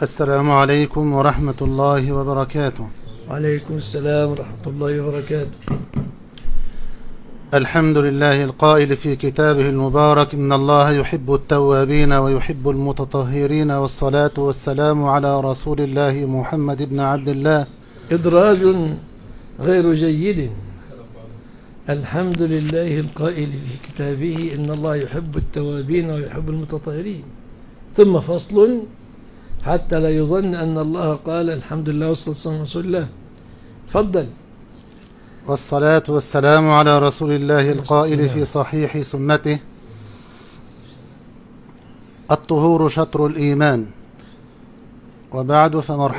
السلام عليكم ورحمة الله وبركاته. وعليكم السلام ورحمة الله وبركاته. الحمد لله القائل في كتابه المبارك: إن الله يحب التوابين ويحب المتطهرين، والصلاة والسلام على رسول الله محمد بن عبد الله. إدراج غير جيد. الحمد لله القائل في كتابه: إن الله يحب التوابين ويحب المتطهرين، ثم فصل حتى لا يظن أن الله قال الحمد لله والصلاة على رسول الله. تفضل. والصلاة والسلام على رسول الله القائل في صحيح سنته: الطهور شطر الإيمان. وبعد،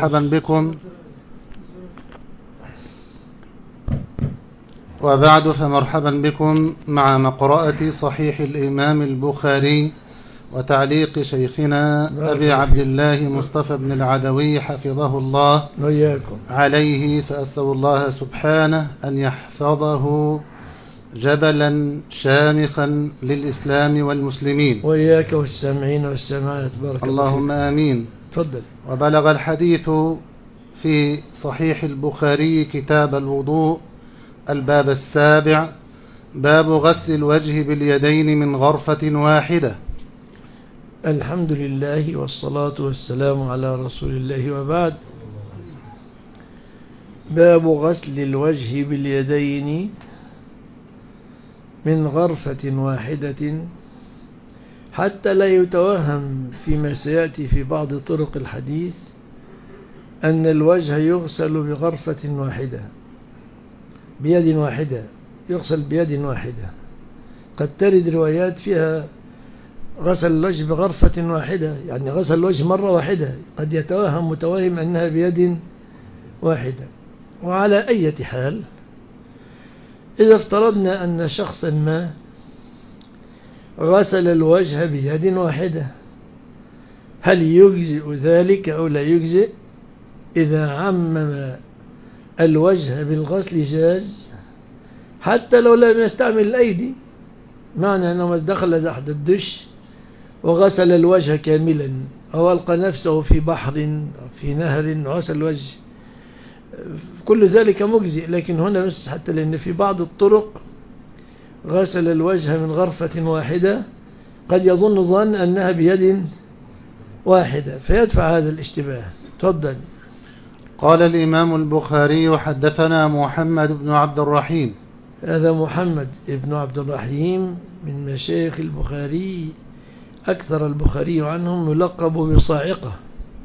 فمرحبا بكم مع مقرأة صحيح الإمام البخاري وتعليق شيخنا أبي عبد الله مصطفى بن العدوي حفظه الله وإياكم عليه. فأسأل الله سبحانه أن يحفظه جبلا شامخا للإسلام والمسلمين، وإياك والسامعين والسامعات. بارك الله اللهم آمين. تفضل. وبلغ الحديث في صحيح البخاري كتاب الوضوء الباب السابع: باب غسل الوجه باليدين من غرفة واحدة. الحمد لله والصلاة والسلام على رسول الله، وبعد. باب غسل الوجه باليدين من غرفة واحدة، حتى لا يتوهم فيما سيأتي في بعض طرق الحديث أن الوجه يغسل بغرفة واحدة، بيد واحدة، يغسل بيد واحدة. قد ترد روايات فيها غسل الوجه بغرفة واحدة، يعني غسل الوجه مرة واحدة، قد يتوهم متوهم أنها بيد واحدة. وعلى أي حال، إذا افترضنا أن شخصا ما غسل الوجه بيد واحدة، هل يجزئ ذلك أو لا يجزئ؟ إذا عمم الوجه بالغسل جاز، حتى لو لم يستعمل الأيدي. معنى أنه دخل تحت الدش وغسل الوجه كاملا، أو ألقى نفسه في بحر أو في نهر وغسل الوجه، كل ذلك مجزئ. لكن هنا بس حتى لأن في بعض الطرق غسل الوجه من غرفة واحدة، قد يظن ظن أنها بيد واحدة، فيدفع هذا الاشتباه. تفضل. قال الإمام البخاري: حدثنا محمد بن عبد الرحيم. هذا محمد بن عبد الرحيم من مشايخ البخاري، أكثر البخاري عنهم، يلقب بصاعقة،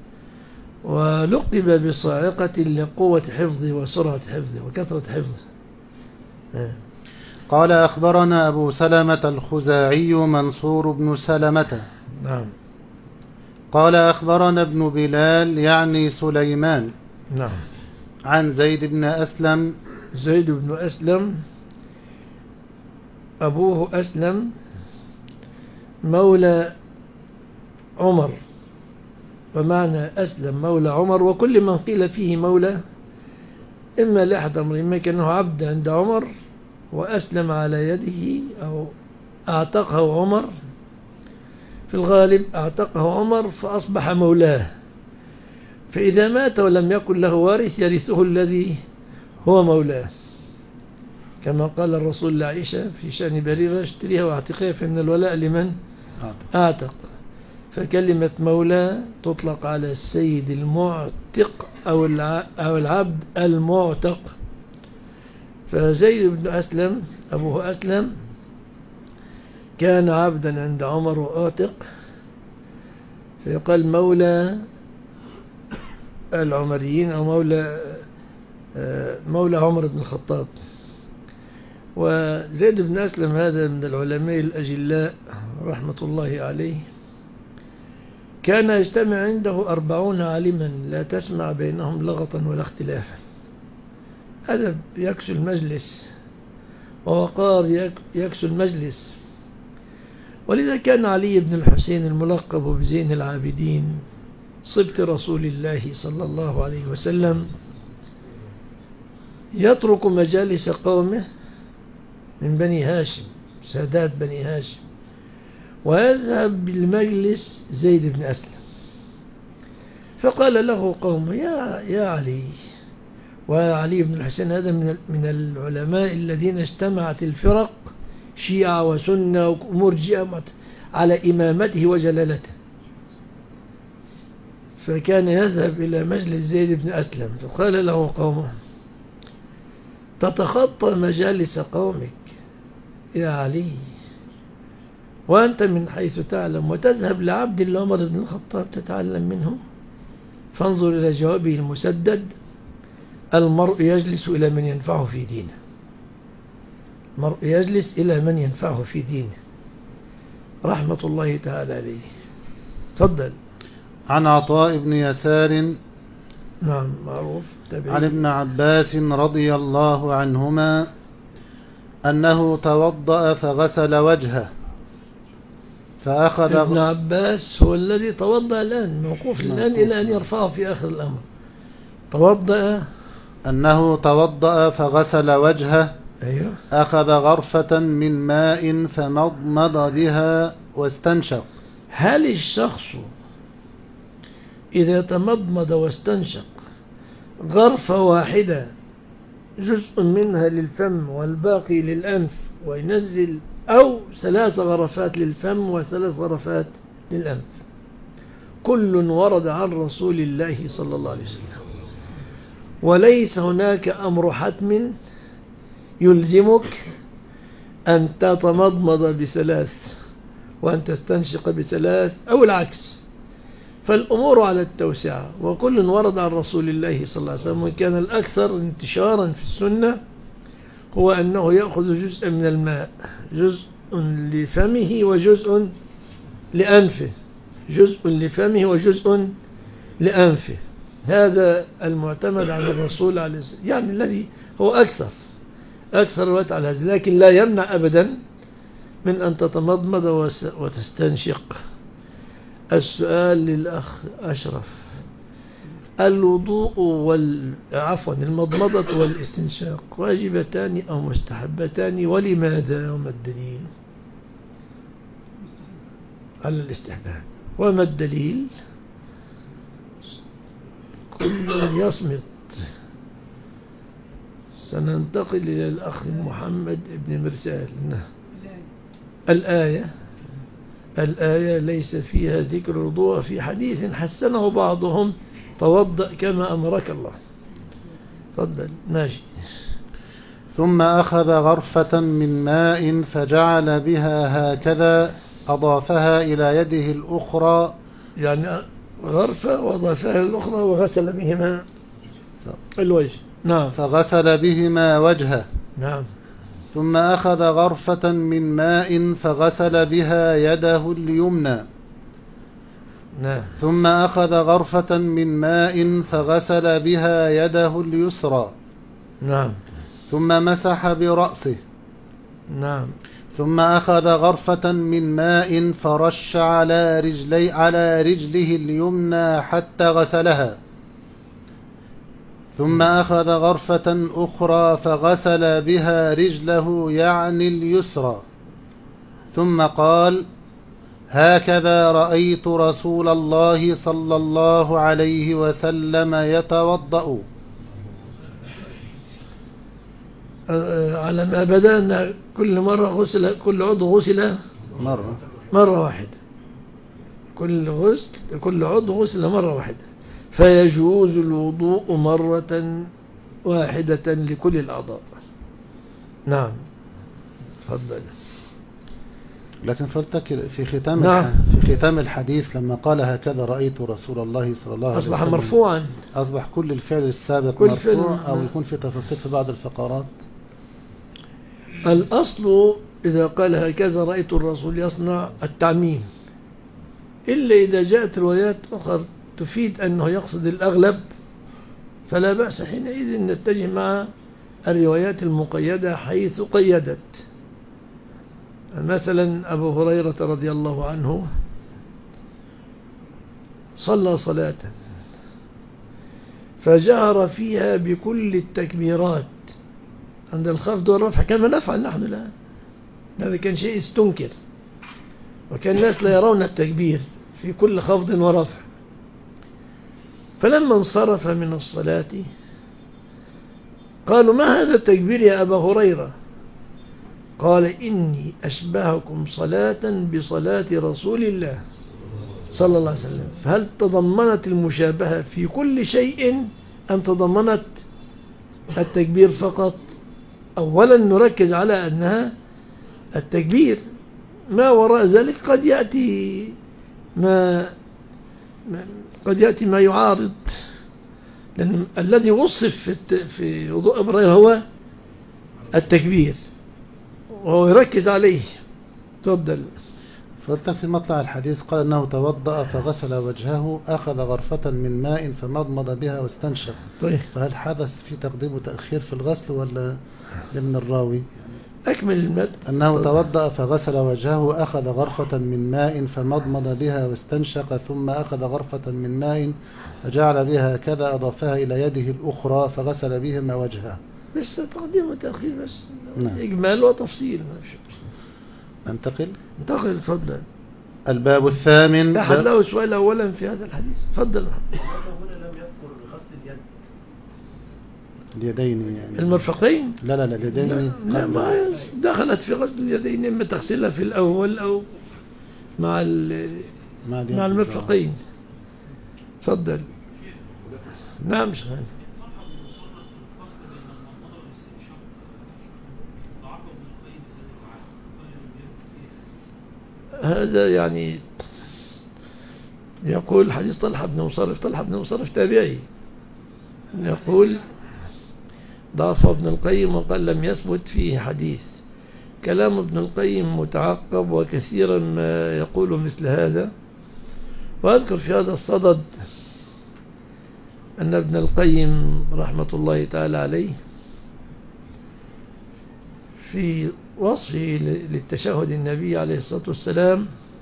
ولقب بصاعقة لقوة حفظه وسرعة حفظه وكثرة حفظه. قال: أخبرنا أبو سلمة الخزاعي منصور بن سلمة. نعم. قال: أخبرنا ابن بلال يعني سليمان. نعم. عن زيد بن أسلم. زيد بن أسلم أبوه أسلم مولى عمر، ومعنى أسلم مولى عمر، وكل من قيل فيه مولى إما لأحد أمر، إما كأنه عبد عند عمر وأسلم على يده، أو أعتقه عمر. في الغالب أعتقه عمر فأصبح مولاه، فإذا مات ولم يكن له وارث يرثه الذي هو مولاه، كما قال الرسول لعائشة في شأن بريرة: اشتريها واعتقها فإن الولاء لمن أعتق. فكلمة مولى تطلق على السيد المعتق أو العبد المعتق. فزيد بن أسلم أبوه أسلم كان عبدا عند عمر وأعتق، فيقال مولى العمريين أو مولى عمر بن الخطاب. وزيد بن أسلم هذا من العلماء الأجلاء رحمة الله عليه، كان يجتمع عنده 40 عالما لا تسمع بينهم لغطا ولا اختلافا. هذا يكسو المجلس، ووقار يكسو المجلس. ولذا كان علي بن الحسين الملقب بزين العابدين صبت رسول الله صلى الله عليه وسلم يترك مجالس قومه من بني هاشم، سادات بني هاشم، ويذهب بالمجلس زيد بن أسلم. فقال له قومه يا علي، وعلي بن الحسين هذا من العلماء الذين اجتمعت الفرق شيعة وسنة ومرجئة على إمامته وجلالته، فكان يذهب إلى مجلس زيد بن أسلم فقال له قومه: تتخطى مجالس قومك يا علي وأنت من حيث تعلم، وتذهب لعبد الله عمر بن الخطاب تتعلم منه. فانظر إلى جوابه المسدد: المرء يجلس إلى من ينفعه في دينه. المرء يجلس إلى من ينفعه في دينه، رحمة الله تعالى عليه. تفضل. عن عطاء بن يسار نعم معروف عن ابن عباس رضي الله عنهما أنه توضأ فغسل وجهه فأخذ. ابن عباس هو الذي توضأ الآن، موقوف الآن إلى أن يرفعه في آخر الأمر. توضأ أنه توضأ فغسل وجهه. أيوه. أخذ غرفة من ماء فمضمض بها واستنشق. هل الشخص إذا تمضمض واستنشق غرفة واحدة جزء منها للفم والباقي للأنف وينزل، أو 3 غرفات للفم و3 غرفات للأنف؟ كل ورد عن رسول الله صلى الله عليه وسلم، وليس هناك أمر حتم يلزمك أن تتمضمض ب3 وأن تستنشق ب3 أو العكس، فالأمور على التوسعة. وكل ورد عن رسول الله صلى الله عليه وسلم، وكان الأكثر انتشارا في السنة هو أنه يأخذ جزء من الماء، جزء لفمه وجزء لأنفه، جزء لفمه وجزء لأنفه. هذا المعتمد عن الرسول عليه الصلاة، يعني الذي هو أكثر الوقت على هذا، لكن لا يمنع أبدا من أن تتمضمض وتستنشق. السؤال للأخ أشرف: الوضوء المضمضة والاستنشاق واجبتان أو مستحبتان، ولماذا وما الدليل على الاستحباب؟ وما الدليل؟ كل يصمت. سننتقل إلى الأخ محمد بن مرسال. الآية ليس فيها ذكر الوضوء، في حديث حسنه بعضهم: توضأ كما أمرك الله. تفضل ماشي. ثم أخذ غرفة من ماء فجعل بها هكذا، أضافها إلى يده الأخرى، يعني غرفة وأضافها الأخرى وغسل بهما الوجه. نعم. فغسل بهما وجهه. نعم. ثم أخذ غرفة من ماء فغسل بها يده اليمنى. نعم. ثم أخذ غرفة من ماء فغسل بها يده اليسرى. نعم. ثم مسح برأسه. نعم. ثم أخذ غرفة من ماء فرش على رجله اليمنى حتى غسلها. ثم أخذ غرفة أخرى فغسل بها رجله يعني اليسرى، ثم قال: هكذا رأيت رسول الله صلى الله عليه وسلم يتوضأ. على ما بدأنا كل مرة غسل، كل عضو غسل مرة واحدة، كل عضو غسل مرة واحدة، فيجوز الوضوء مرة واحدة لكل الأعضاء. نعم. تفضل. لكن فلتك في ختام نعم. في ختام الحديث لما قال: هكذا رأيت رسول الله صلى الله عليه وسلم، أصبح مرفوعا، أصبح كل الفعل السابق مرفوع، أو يكون في تفاصيل في بعض الفقرات. الأصل إذا قال هكذا رأيت الرسول يصنع التعميم، إلا إذا جاءت روايات أخرى تفيد أنه يقصد الأغلب، فلا بأس حينئذ نتجه مع الروايات المقيدة حيث قيدت. مثلا أبو هريرة رضي الله عنه صلى صلاة فجهر فيها بكل التكبيرات عند الخفض والرفع كما نفعل نحن الآن. هذا كان شيء استنكر، وكان الناس لا يرون التكبير في كل خفض ورفع. فلما انصرف من الصلاة قالوا: ما هذا التكبير يا أبا هريرة؟ قال: إني أشبهكم صلاة بصلاة رسول الله صلى الله عليه وسلم. فهل تضمنت المشابهة في كل شيء أم تضمنت التكبير فقط؟ أولا نركز على أنها التكبير، ما وراء ذلك قد يأتي ما يعارض، لأن الذي وصف في وضوء إبراهيم هو التكبير وهو يركز عليه. تفضل. فقلت في مطلع الحديث قال أنه توضأ فغسل وجهه، أخذ غرفة من ماء فمضمض بها واستنشق. طيب. فهل حدث في تقديم وتأخير في الغسل ولا من الراوي؟ أكمل المد. أنه توضأ فغسل وجهه، أخذ غرفة من ماء فمضمض بها واستنشق، ثم أخذ غرفة من ماء فجعل بها كذا، أضافها إلى يده الأخرى فغسل بهما وجهه. بس تقديم وتأخير بس. نعم. إجمال وتفصيل. ننتقل. تفضل. الباب الثامن. أحد له سؤال أولا في هذا الحديث؟ تفضل. هنا لم يذكر غسل اليد. اليدين يعني المرفقين؟ لا اليدين. لا ما دخلت في غسل اليدين، إما تغسلها في الأول أو مع المرفقين. تفضل. نعم شغال. هذا يعني يقول حديث طلحة بن مصرف تابعي، يقول: ضعف ابن القيم وقال لم يثبت فيه حديث. كلام ابن القيم متعقب، وكثيرا ما يقول مثل هذا. وأذكر في هذا الصدد أن ابن القيم رحمة الله تعالى عليه في وصفه للتشهد النبي عليه الصلاة والسلام،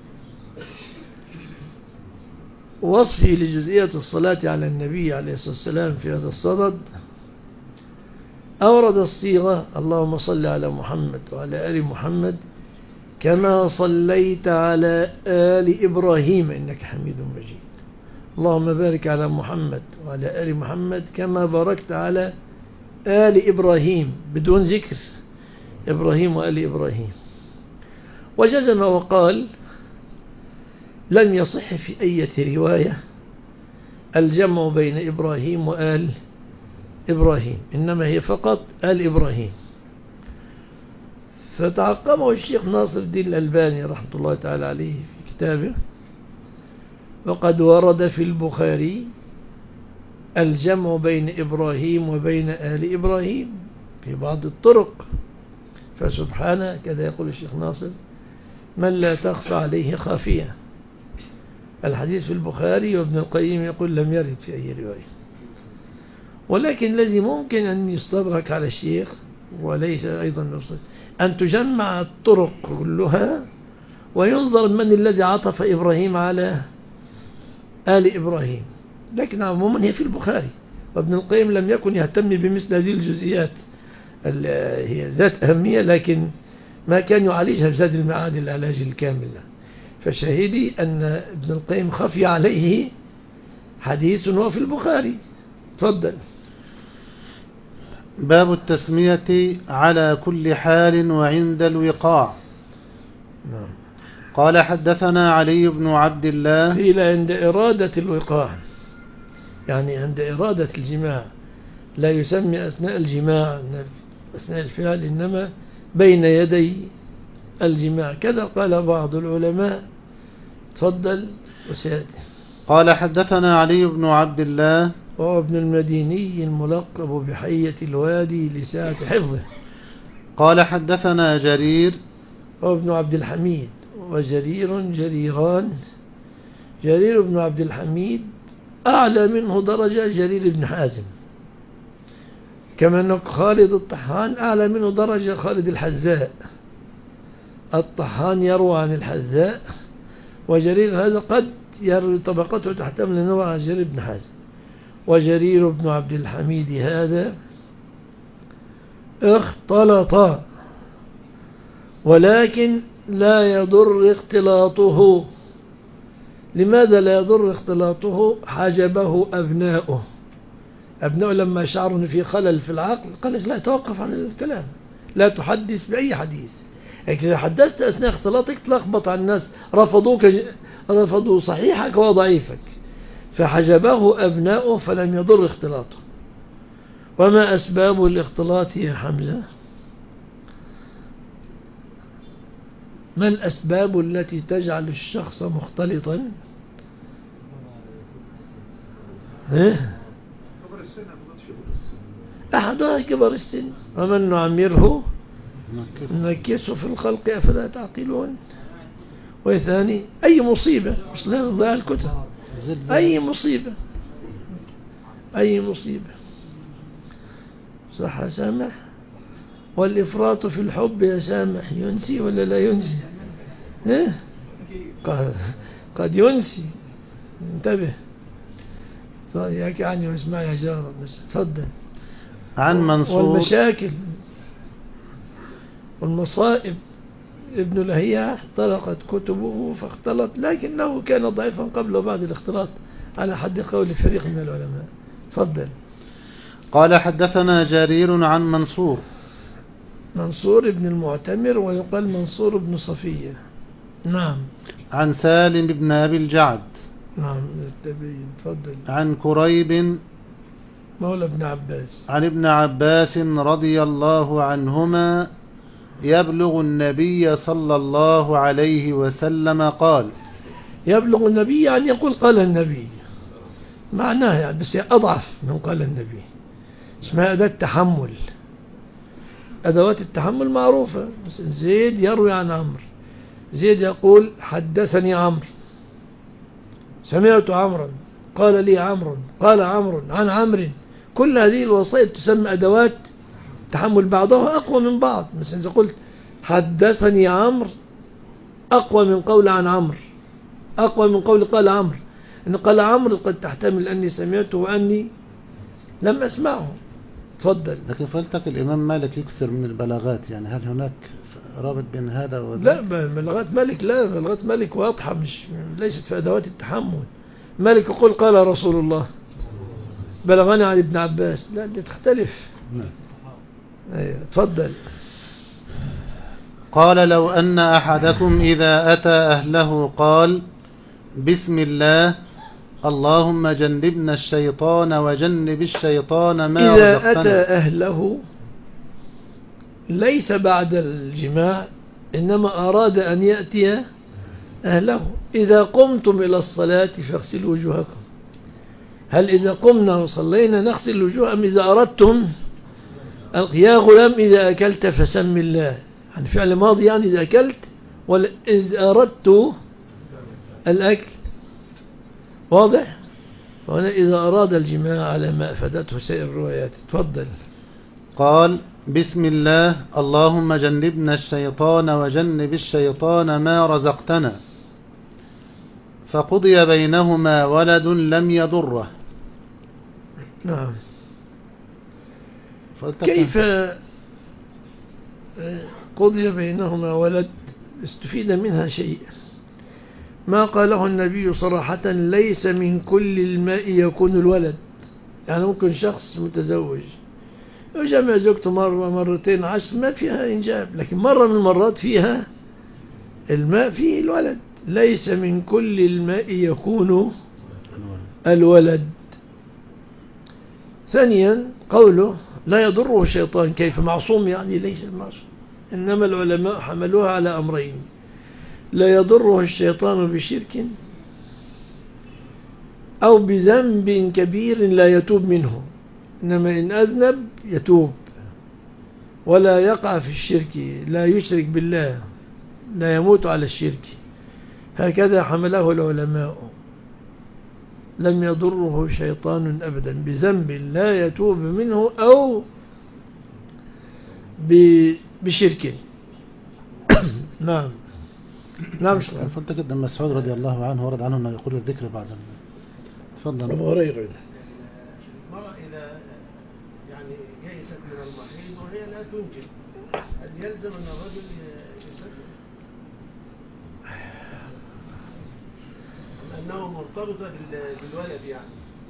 وصفه لجزئية الصلاة على النبي عليه الصلاة والسلام في هذا الصدد، أورد الصيغة: اللهم صل على محمد وعلى آل محمد كما صليت على آل إبراهيم إنك حميد مجيد. اللهم بارك على محمد وعلى آل محمد كما باركت على آل إبراهيم، بدون ذكر إبراهيم وآل إبراهيم. وجزم وقال: لم يصح في أي رواية الجمع بين إبراهيم وآل إبراهيم، إنما هي فقط آل إبراهيم. فتعقبه الشيخ ناصر الدين الألباني رحمة الله تعالى عليه في كتابه: وقد ورد في البخاري الجمع بين إبراهيم وبين آل إبراهيم في بعض الطرق. فسبحانه، كذا يقول الشيخ ناصر، من لا تخفى عليه خافية. الحديث في البخاري، وابن القيم يقول لم يرد في أي رواية. ولكن الذي ممكن أن يستدرك على الشيخ وليس أيضا مبسط أن تجمع الطرق كلها وينظر من الذي عطف إبراهيم على آل إبراهيم. لكن عموما هي في البخاري، وابن القيم لم يكن يهتم بمثل هذه الجزئيات، هي ذات أهمية، لكن ما كان يعالجها بزاد المعاد العلاج الكامل. فشاهدي أن ابن القيم خفي عليه حديث وفي البخاري. تفضل. باب التسمية على كل حال وعند الوقاع. نعم. قال حدثنا علي بن عبد الله. قيل عند إرادة الوقاع، يعني عند إرادة الجماع، لا يسمي أثناء الجماع أثناء الفعل، إنما بين يدي الجماع، كذا قال بعض العلماء. تفضل وسيادي. قال حدثنا علي بن عبد الله وهو ابن المديني الملقب بحية الوادي لسعة حفظه. قال حدثنا جرير وهو ابن عبد الحميد، وجريران. جرير بن عبد الحميد أعلى منه درجة جرير بن حازم، كما أن خالد الطحان أعلى منه درجة خالد الحذاء. الطحان يروى عن الحذاء، وجرير هذا قد يروي طبقته تحتمل أنه عن جرير بن حازم. وجرير بن عبد الحميد هذا اختلط، ولكن لا يضر اختلاطه، لماذا لا يضر اختلاطه؟ حجبه أبناؤه. أبناؤه لما شعروا أن في خلل في العقل قال لك لا، توقف عن الكلام، لا تحدث بأي حديث. إذا حدثت أثناء اختلاطك تلخبط على الناس، رفضوا صحيحك وضعيفك. فحجبه أبناؤه فلم يضر اختلاطه. وما أسباب الاختلاط يا حمزة؟ ما الأسباب التي تجعل الشخص مختلطا؟ أحدها كبر السن، ومن نعمره نكسه في الخلق أفلا تعقلون. وثاني أي مصيبة، مش لازم ضياع الكتب، أي مصيبة صح يا سامح. والإفراط في الحب يا سامح ينسي ولا لا ينسي؟ قد ينسي، انتبه. ياك عني واسمع يا جارة، بس تفضل. عن منصور. والمشاكل والمصائب. ابن لهيعة احترقت كتبه فاختلط، لكنه كان ضعيفا قبل وبعد الاختلاط على حد قول فريق من العلماء. تفضل. قال حدثنا جرير عن منصور ابن المعتمر، ويقال منصور بن صفية. نعم. عن سالم بن أبي الجعد. نعم التابعين. تفضل. عن كريب مولى ابن عباس، عن ابن عباس رضي الله عنهما يبلغ النبي صلى الله عليه وسلم قال. يبلغ النبي يعني يقول قال النبي، معناه يعني، بس أضعف من قال النبي. اسمها أداة تحمل. أدوات التحمل معروفة. زيد يروي عن عمرو، زيد يقول حدثني عمرو، سمعت عمرا، قال لي عمرو، قال عمرو عن عمرو. كل هذه الوسائط تسمى أدوات تحمل، بعضها أقوى من بعض. مثلا إذا قلت حدثني عمرو أقوى من قول عن عمرو، أقوى من قول قال عمرو. إن قال عمرو قد تحتمل أني سمعته وأني لم أسمعه. تفضل. لكن فلتك الإمام مالك يكثر من البلاغات، يعني هل هناك رابط بين هذا وذاك؟ لا، بلاغات مالك لا، بلاغات مالك واضحة، مش ليست في أدوات التحمل. مالك يقول قال رسول الله، بلغني عن ابن عباس، لا دي تختلف. أيوة. تفضل. قال لو أن أحدكم إذا أتى أهله قال بسم الله اللهم جنبنا الشيطان وجنب الشيطان ما رزقتنا. إذا أتى أهله ليس بعد الجماع، إنما أراد أن يأتي أهله. إذا قمتم إلى الصلاة فاغسلوا وجوهكم. هل إذا قمنا وصلينا نغسل الوجوه، أم إذا أردتم؟ يا غلام إذا أكلت فسم الله، يعني فعل ماضي، يعني إذا أكلت، ولا إذا أردت الأكل. واضح؟ وهنا إذا أراد الجماع على ما أفادته سائر الروايات. تفضل. قال بسم الله اللهم جنبنا الشيطان وجنب الشيطان ما رزقتنا، فقضي بينهما ولد لم يضره. نعم. كيف قضي بينهما ولد؟ استفيد منها شيء. ما قاله النبي صراحة ليس من كل الماء يكون الولد. يعني ممكن شخص متزوج وجمع زوجته مرة مرتين 10 ما فيها إنجاب، لكن مرة من المرات فيها الماء فيه الولد. ليس من كل الماء يكون الولد. ثانيا قوله لا يضره الشيطان، كيف معصوم؟ يعني ليس معصوم. إنما العلماء حملوها على أمرين: لا يضره الشيطان بشرك أو بذنب كبير لا يتوب منه. إنما إن أذنب يتوب ولا يقع في الشرك، لا يشرك بالله، لا يموت على الشرك. هكذا حمله العلماء. لم يضره شيطان أبدا بذنب لا يتوب منه أو بشرك. نعم. نعم. فلتك ابن مسعود رضي الله عنه ورد عنه أنه يقول الذكر بعد تفضل. أبو هريرة. المرأة إذا يعني يئست من المحيض وهي لا تنجب، هل يلزم أن الرجل يسلم؟ أنه مرتبطة بالولد يعني.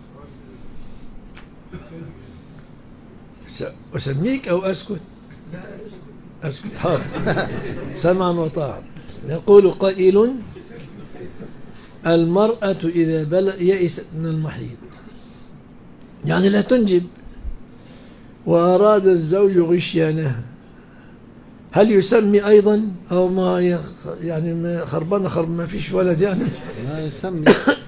أسميك أو أسكت؟ لا أسكت حاضر. سمعا وطاعا. يقول قائل: المرأة إذا يئست من المحيض يعني لا تنجب وأراد الزوج غشيانها، هل يسمي أيضا أو ما يعني ما خربان ما فيش ولد يعني؟ ما يسمي.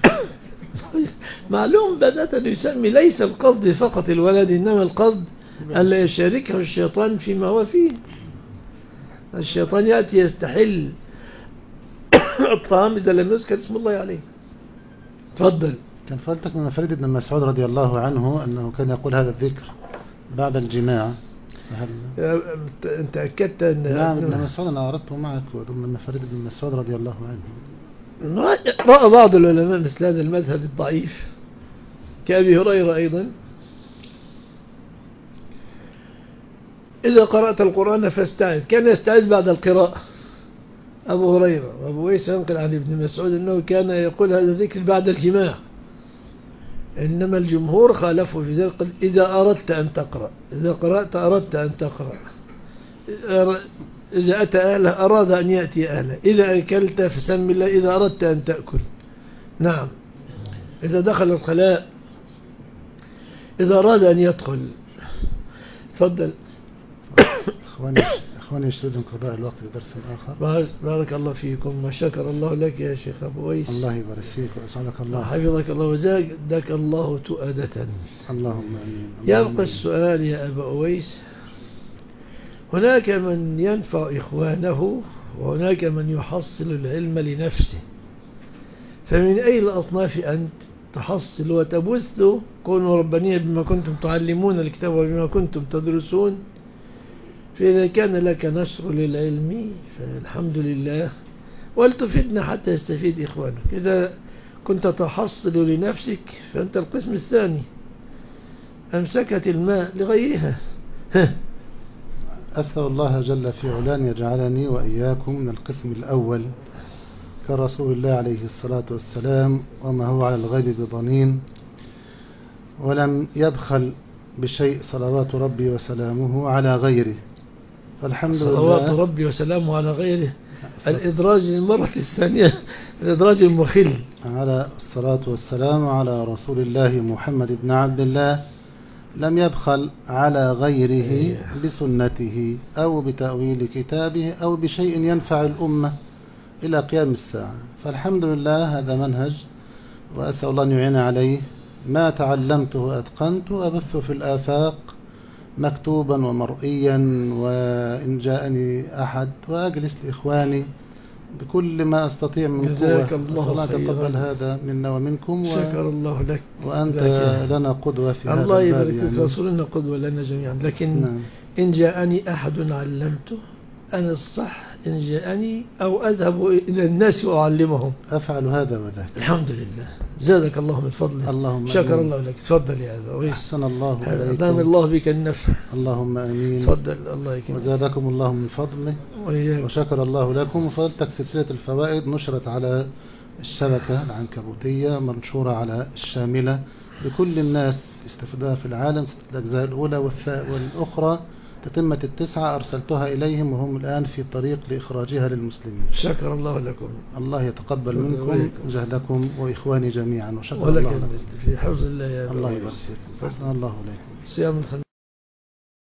معلوم بدأت أن يسمي. ليس القصد فقط الولد، إنما القصد ألا يشاركه الشيطان فيما هو فيه. الشيطان يأتي يستحل الطعام إذا لم يذكر اسم الله عليه. تفضل. كان فلتك من مفاريد ابن مسعود رضي الله عنه أنه كان يقول هذا الذكر بعد الجماع. أنت أكدت أن نعم ابن مسعود أنا أردته معك ضمن مفاريد ابن مسعود رضي الله عنه. رأى بعض العلماء مثل هذا المذهب الضعيف كأبي هريرة أيضا: إذا قرأت القرآن فاستعذ. كان يستعذ بعد القراءة أبو هريرة. وأبو ويس ينقل عن ابن مسعود أنه كان يقول هذا الذكر بعد الجماع، إنما الجمهور خالفوا في ذلك. إذا أردت أن تقرأ، إذا قرأت أردت أن تقرأ، إذا أتى أهله أراد أن يأتي أهله، إذا أكلت فسم الله، إذا أردت أن تأكل. نعم. إذا دخل الخلاء، إذا أراد أن يدخل. تفضل. إخواني يشترون قضاء الوقت لدرس آخر. بارك الله فيكم وشكر الله لك يا شيخ أبو ويس. الله يبارك فيك وأسعدك الله. حفظك الله وزادك الله تؤدة. اللهم آمين. يبقى السؤال يا أبا ويس: هناك من ينفع إخوانه وهناك من يحصل العلم لنفسه، فمن أي الأصناف أنت تحصل وتبث؟ كونوا ربانية بما كنتم تعلمون الكتاب وبما كنتم تدرسون. فإذا كان لك نشر للعلم فالحمد لله، ولتفيدنا حتى يستفيد إخوانك. إذا كنت تحصل لنفسك فأنت القسم الثاني، أمسكت الماء لغيرها. أسأل الله جل في علان يجعلني وإياكم من القسم الأول كرسول الله عليه الصلاة والسلام: وما هو على الغيب بضنين، ولم يبخل بشيء صلوات ربي وسلامه على غيره. فالحمد لله. صلوات ربي وسلامه على غيره، الإدراج للمرة الثانية، الإدراج المخل. على الصلاة والسلام على رسول الله محمد بن عبد الله، لم يبخل على غيره بسنته أو بتأويل كتابه أو بشيء ينفع الأمة إلى قيام الساعة. فالحمد لله هذا منهج، وأسأل الله أن يعين عليه. ما تعلمته أتقنت أبث في الآفاق مكتوبا ومرئيا، وإن جاءني أحد وأجلس لإخواني بكل ما أستطيع من قوة. جزاك الله خيرا. تقبل هذا منا ومنكم. شكر الله لك. وأنت لنا قدوة في هذا الله الباب. يبارك فيك. رسولنا قدوة لنا جميعا. لكن نعم. إن جاءني أحد علمته، أنا الصح إن جاءني أو أذهب إلى الناس وأعلمهم. أفعل هذا وذاك. الحمد لله. زادك الله من فضله. اللهم شكر أمين. الله لك. تفضل يا أبا. أحسن الله إليكم. دام الله بك النفع. اللهم أمين. تفضل. الله يكرمك. وزادكم الله من فضله وشكر الله لكم. وفضلتك سلسلة الفوائد نشرت على الشبكة العنكبوتية، منشورة على الشاملة لكل الناس يستفيدها في العالم. الأجزاء الأولى والأخرى تتمة 9 أرسلتها إليهم وهم الآن في طريق لإخراجها للمسلمين. شكر الله لكم. الله يتقبل منكم جهدكم وإخواني جميعا. وشكر الله لكم في حفظ الله يا الله يبارك فيكم. الله إليكم. صيام